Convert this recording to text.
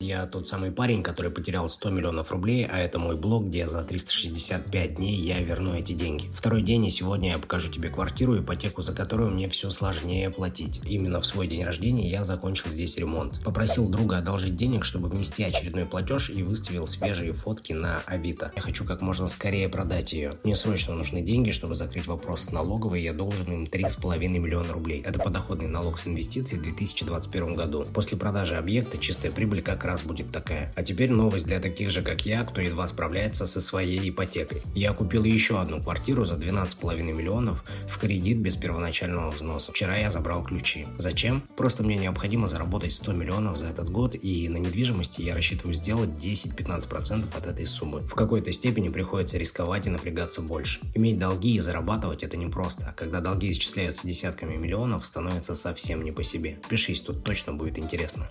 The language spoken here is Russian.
я тот самый парень, который потерял 100 миллионов рублей, а это мой блог, где за 365 дней я верну эти деньги. Второй день, и сегодня я покажу тебе квартиру, ипотеку за которую мне все сложнее платить. Именно в свой день рождения я закончил здесь ремонт. Попросил друга одолжить денег, чтобы внести очередной платеж, и выставил свежие фотки на Авито. Я хочу как можно скорее продать ее. Мне срочно нужны деньги, чтобы закрыть вопрос с налоговой, я должен им 3,5 миллиона рублей. Это подоходный налог с инвестиций в 2021 году. После продажи объекта чистая прибыль как раз будет такая. А теперь новость для таких же, как я, кто едва справляется со своей ипотекой. Я купил еще одну квартиру за 12,5 миллионов в кредит без первоначального взноса. Вчера я забрал ключи. Зачем? Просто мне необходимо заработать 100 миллионов за этот год, и на недвижимости я рассчитываю сделать 10-15% от этой суммы. В какой-то степени приходится рисковать и напрягаться больше. Иметь долги и зарабатывать это непросто. Когда долги исчисляются десятками миллионов, становится совсем не по себе. Пишись, тут точно будет интересно.